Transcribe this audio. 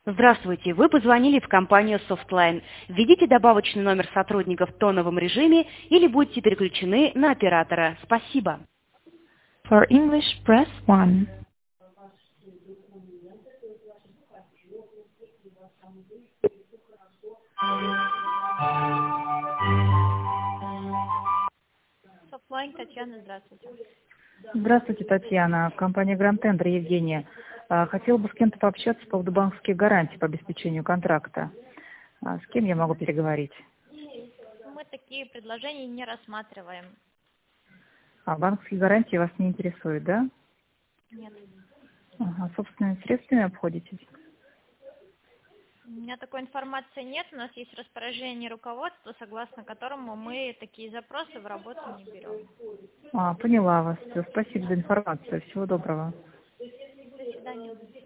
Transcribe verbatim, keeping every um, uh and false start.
Здравствуйте, вы позвонили в компанию Softline. Введите добавочный номер сотрудника в тоновом режиме или будьте переключены на оператора. Спасибо. For English, press one. Софтлайн, Татьяна, здравствуйте. Здравствуйте, Татьяна. Компания Grand Tender, Евгения. А, Хотела бы с кем-то пообщаться по поводу банковских гарантий по обеспечению контракта. А, С кем я могу переговорить? Мы такие предложения не рассматриваем. А банковские гарантии вас не интересуют, да? Нет. Ага, собственными средствами обходитесь? У меня такой информации нет. У нас есть распоряжение руководства, согласно которому мы такие запросы в работу не берем. А, поняла вас. Всё, спасибо за информацию. Всего доброго. До свидания.